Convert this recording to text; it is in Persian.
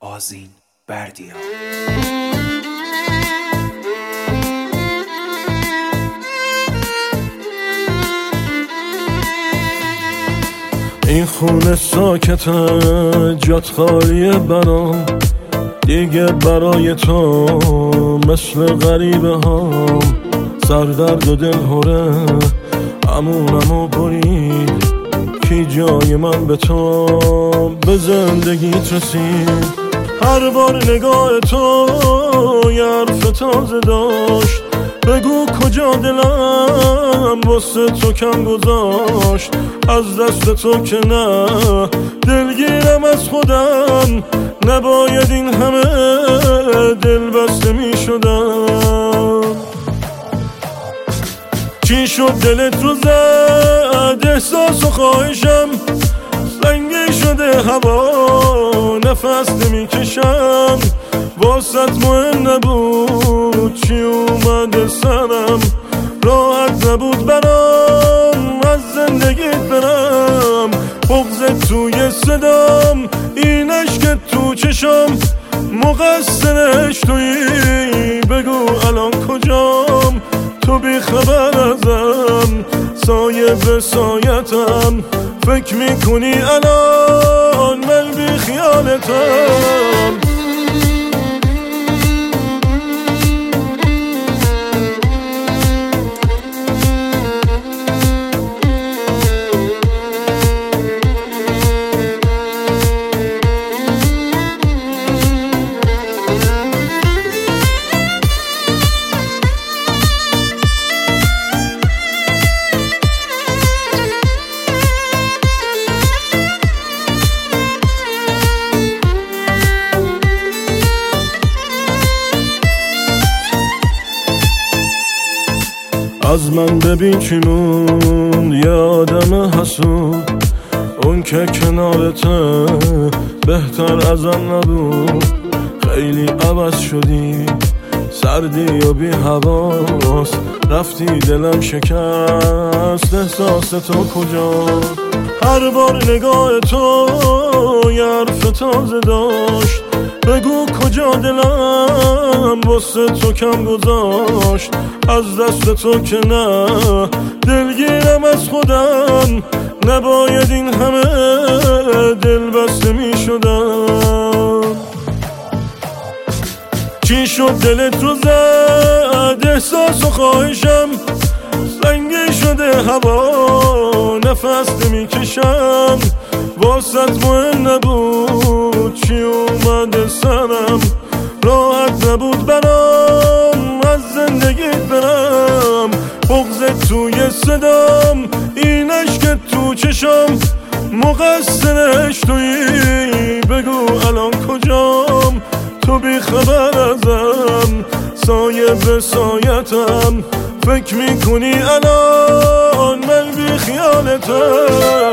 آذین بردیا. این خونه ساکته جات خالیه برام، دیگه برای تو مثل غریبه هم سردرد و دل هره امونمو برید. کی جای من به تو به زندگیت رسید؟ هر بار نگاه تو یه حرف تازه داشت، بگو کجا دلم واسه تو کم گذاشت. از دست تو که نه دلگیرم از خودم، نباید این همه دل بسته می شدم. چی شد دلت رو زد احساس و خواهشم، سنگی شده هوا نفس نمی کشم. واسط مهم نبود چی اومده سرم، راحت نبود برام از زندگیت برم. بغضت توی صدام، این عشق تو چشم، مقصرش تویی بگو الان کجام. تو بی خبر ازم، سایه به سایتم، فکر میکنی الان من بی خیالتم. از من ببین چی موند یه آدم حسود، اون که کنارته بهتر ازم نبود. خیلی عوض شدی، سردی و بی حواس، رفتی دلم شکست. احساس تو کجا؟ هر بار نگاه تو یه حرف تازه داشت، بگو کجا دلم واسه تو کم گذاشت. از دست تو که نه دلگیرم از خودم، نباید این همه دل بسته می شدم. چی شد دلت رو زد احساس و خواهشم، سنگی شده هوا نفس نمی کشم. واسط مهم نبود چی اومده سرم، راحت نبود برام از زندگیت برم. بغضت توی صدام، این عشق تو چشم، مقصرش تویی بگو الان کجام. تو بی خبر ازم، سایه به سایتم، فکر میکنی الان من بی خیالتم.